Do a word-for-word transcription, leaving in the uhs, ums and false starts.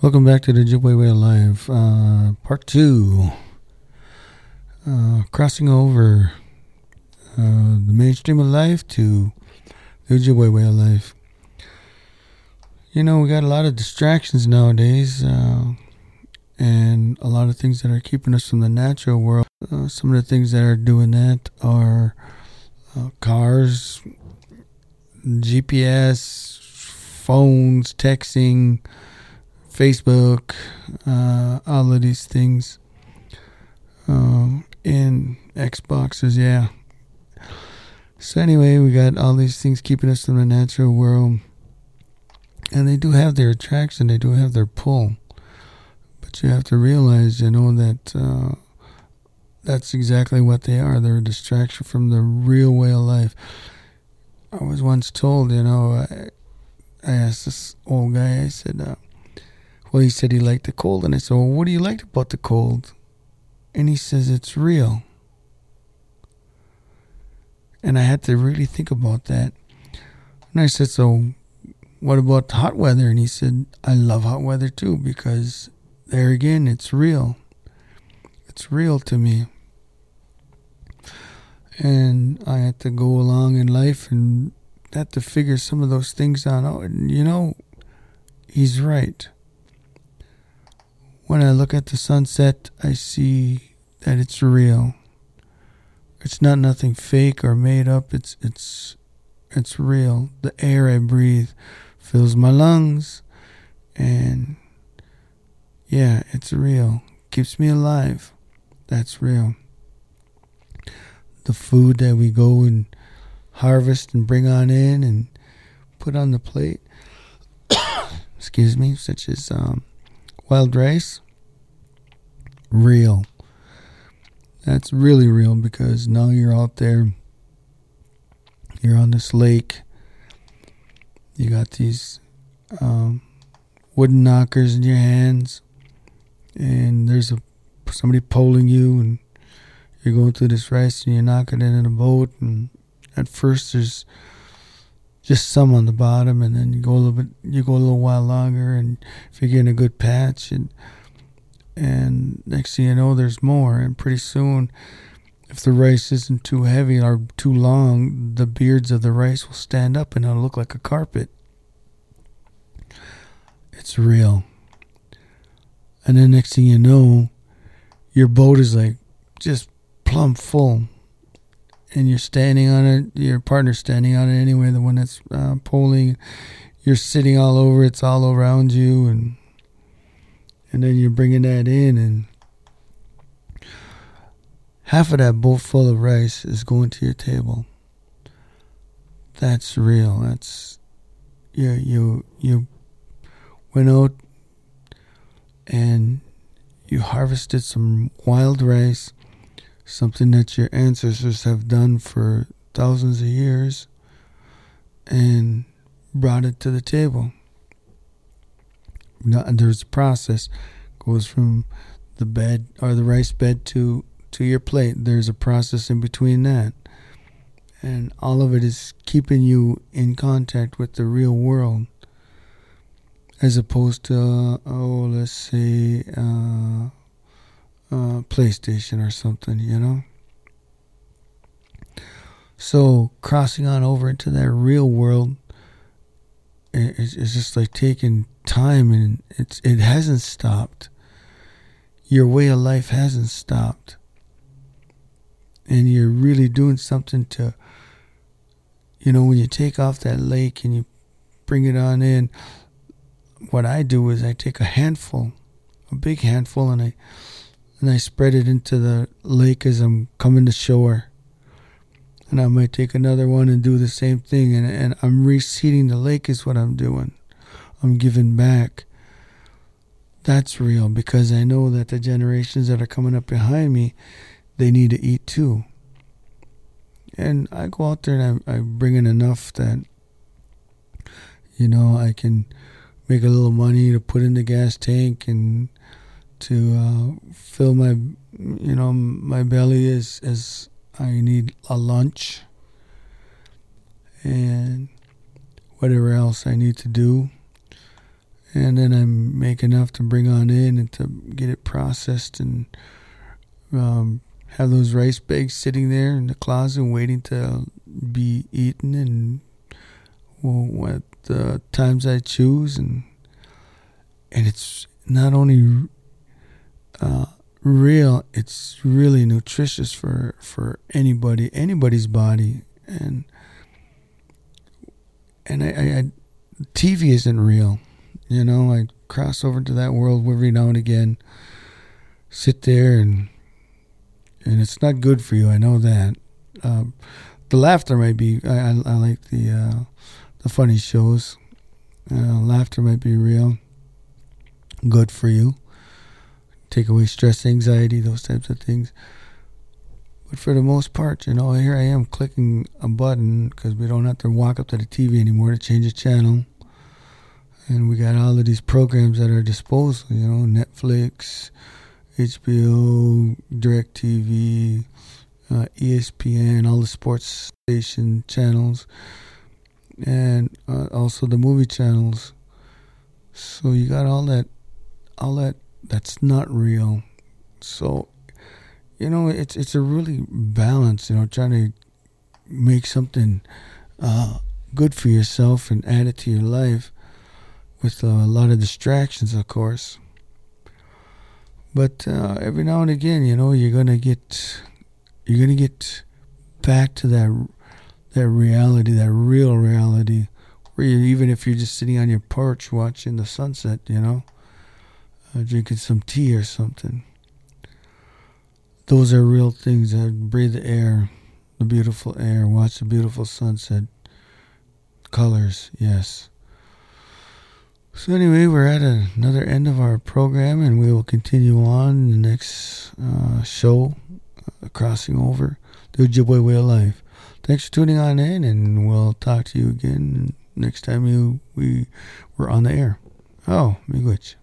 Welcome back to the Ojibwe Way of Life, uh, part two. Uh, crossing over uh, the mainstream of life to the Ojibwe Way of Life. You know, we got a lot of distractions nowadays, uh, and a lot of things that are keeping us from the natural world. Uh, some of the things that are doing that are uh, cars, G P S, phones, texting, Facebook, uh, all of these things, uh, and Xboxes, yeah. So anyway, we got all these things keeping us in the natural world, and they do have their attraction, they do have their pull, but you have to realize, you know, that uh, that's exactly what they are. They're a distraction from the real way of life. I was once told, you know, I, I asked this old guy, I said, uh, well, he said he liked the cold. And I said, well, what do you like about the cold? And he says, it's real. And I had to really think about that. And I said, so what about hot weather? And he said, I love hot weather too, because there again, it's real. It's real to me. And I had to go along in life and had to figure some of those things out. And, you know, he's right. When I look at the sunset, I see that it's real. It's not nothing fake or made up. It's it's it's real. The air I breathe fills my lungs, and yeah, it's real. Keeps me alive. That's real. The food that we go and harvest and bring on in and put on the plate, excuse me, such as um, wild rice, real. That's really real, because now you're out there, you're on this lake, you got these um, wooden knockers in your hands, and there's a somebody pulling you, and you're going through this rice, and you're knocking it in a boat, and at first there's just some on the bottom, and then you go a little bit, you go a little while longer, and if you're getting a good patch, and and next thing you know, there's more, and pretty soon, if the rice isn't too heavy or too long, the beards of the rice will stand up, and it'll look like a carpet. It's real. And then next thing you know, your boat is like just plumb full, and you're standing on it, your partner's standing on it anyway, the one that's uh, pulling, you're sitting all over, it's all around you, and and then you're bringing that in, and half of that boat full of rice is going to your table. That's real. That's, you, you, you went out and you harvested some wild rice, something that your ancestors have done for thousands of years, and brought it to the table. Now, there's a process, goes from the bed or the rice bed to to your plate. There's a process in between that, and all of it is keeping you in contact with the real world, as opposed to uh, oh, let's say uh, uh, PlayStation or something, you know. So crossing on over into that real world, it's, it's just like taking time, and it's it hasn't stopped. Your way of life hasn't stopped, and you're really doing something to, you know, when you take off that lake and you bring it on in. What I do is I take a handful, a big handful, and I and I spread it into the lake as I'm coming to shore. And I might take another one and do the same thing, and and I'm reseeding the lake is what I'm doing. I'm giving back. That's real, because I know that the generations that are coming up behind me, they need to eat too. And I go out there and I, I bring in enough that, you know, I can make a little money to put in the gas tank and to uh, fill my, you know, my belly as as I need a lunch and whatever else I need to do. and then I make enough to bring on in and to get it processed and um, have those rice bags sitting there in the closet waiting to be eaten, and well, at the times I choose, and and it's not only uh, real, it's really nutritious for for anybody, anybody's body, and and I, I, I T V isn't real, you know. I cross over to that world every now and again, sit there, and and it's not good for you. I know that. Um, the laughter might be. I, I, I like the uh, the funny shows. Uh, laughter might be real. Good for you. Take away stress, anxiety, those types of things. But for the most part, you know, here I am clicking a button because we don't have to walk up to the T V anymore to change a channel. And we got all of these programs at our disposal, you know, Netflix, H B O, DirecTV, uh, E S P N, all the sports station channels, and uh, also the movie channels. So you got all that, all that that's not real. So, you know, it's it's a really balance, you know, trying to make something uh, good for yourself and add it to your life with uh, a lot of distractions, of course. But uh, every now and again, you know, you're gonna get you're gonna get back to that that reality, that real reality, where you, even if you're just sitting on your porch watching the sunset, you know, uh, drinking some tea or something. Those are real things. Uh, breathe the air, the beautiful air, watch the beautiful sunset, colors, yes. So anyway, we're at another end of our program, and we will continue on in the next uh, show, uh, Crossing Over, the Ojibwe Way of Life. Thanks for tuning on in, and we'll talk to you again next time you we we're on the air. Oh, miigwech.